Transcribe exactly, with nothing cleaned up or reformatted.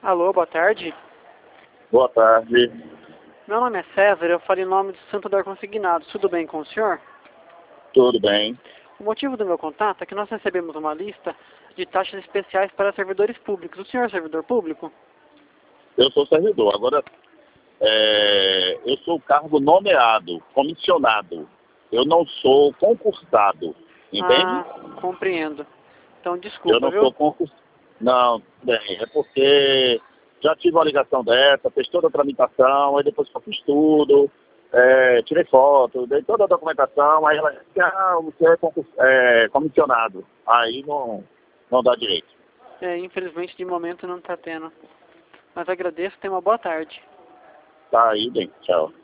Alô, boa tarde. Boa tarde. Meu nome é César, eu falo em nome do Santo Dar Consignados. Tudo bem com o senhor? Tudo bem. O motivo do meu contato é que nós recebemos uma lista de taxas especiais para servidores públicos. O senhor é servidor público? Eu sou servidor. Agora, é, eu sou cargo nomeado, comissionado. Eu não sou concursado. Entende? Ah, compreendo. Então, Eu desculpa, não viu? sou concursado. Não, bem, é porque já tive uma ligação dessa, fez toda a tramitação, aí depois que eu fiz tudo, é, tirei foto, dei toda a documentação, aí ela disse, ah, você é, concurs- é comissionado. Aí não, não dá direito. É, infelizmente, de momento não está tendo. Mas agradeço, tenha uma boa tarde. Tá aí, bem, tchau.